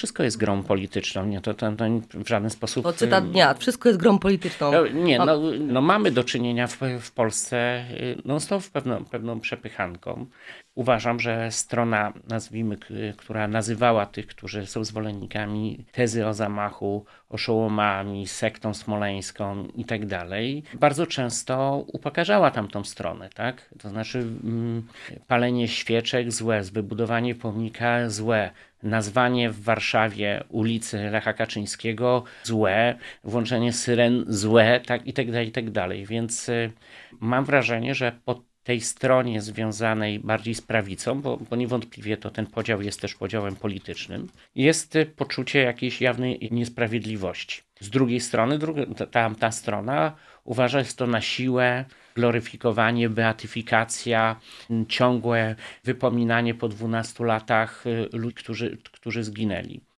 wszystko jest grą polityczną, nie? To w żaden sposób... To cytat dnia, wszystko jest grą polityczną. Mamy do czynienia w Polsce non-stop pewną przepychanką. Uważam, że strona, nazwijmy, która nazywała tych, którzy są zwolennikami tezy o zamachu, oszołomami, sektą smoleńską i tak dalej, bardzo często upokarzała tamtą stronę, tak? To znaczy palenie świeczek złe, wybudowanie pomnika złe, nazwanie w Warszawie ulicy Lecha Kaczyńskiego złe, włączenie syren złe, tak i tak dalej, i tak dalej. Więc mam wrażenie, że po tej stronie związanej bardziej z prawicą, bo niewątpliwie to ten podział jest też podziałem politycznym, jest poczucie jakiejś jawnej niesprawiedliwości. Z drugiej strony, ta strona uważa, że jest to na siłę gloryfikowanie, beatyfikacja, ciągłe wypominanie po 12 latach ludzi, którzy zginęli.